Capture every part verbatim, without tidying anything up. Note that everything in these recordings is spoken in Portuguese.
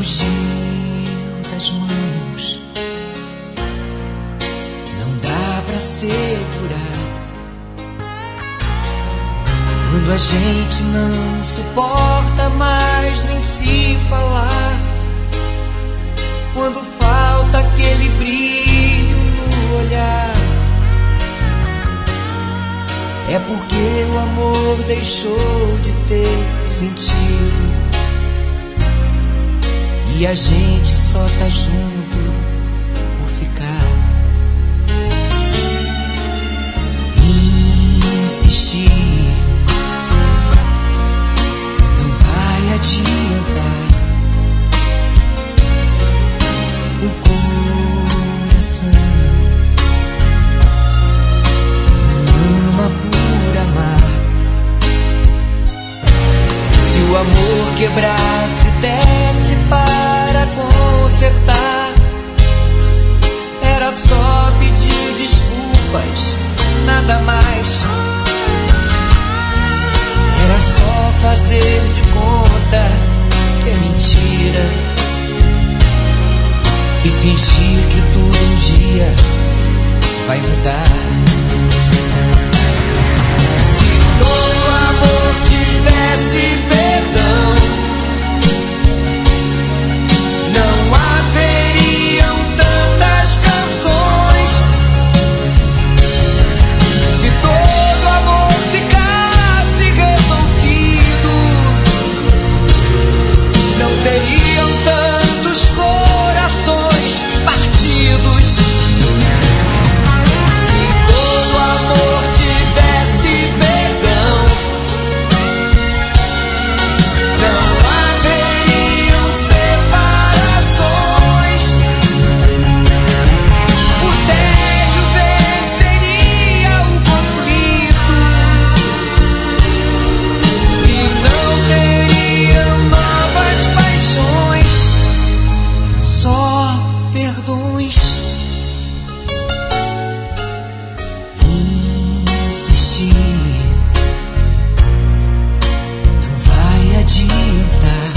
fugiu das mãos, não dá pra segurar. Quando a gente não suporta mais nem se falar, quando falta aquele brilho no olhar, é porque o amor deixou de ter sentido e a gente só tá junto por ficar. Insistir não vai adiantar. O coração não ama por amar. Se o amor quebrasse, desse para consertar, era só pedir desculpas, nada mais. Era só fazer de conta que é mentira e fingir que tudo um dia vai mudar. Se todo amor tivesse perdão, não haveriam tantas canções. Se todo amor ficasse resolvido, não teriam tantos corações partidos. Se todo amor tivesse perdão, não haveriam separações. O tédio venceria o conflito e não teriam novas paixões, só perdões. Insistir não vai adiantar.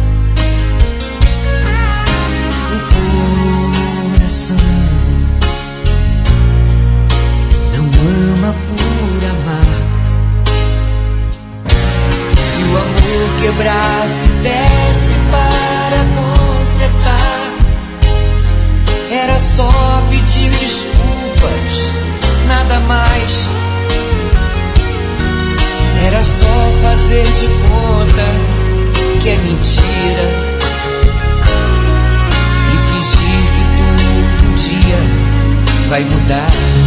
O coração não ama por amar. Se o amor quebrasse, desse para consertar, era só pedir desculpas, nada mais. Era só fazer de conta que é mentira e fingir que tudo um dia vai mudar.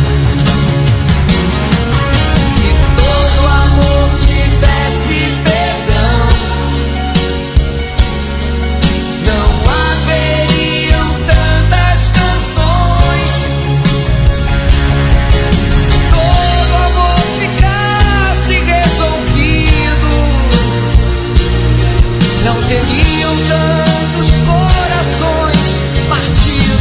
Se todo amor tivesse perdão, não haveriam tantas canções. Se todo amor ficasse resolvido, não teriam tantos corações partidos.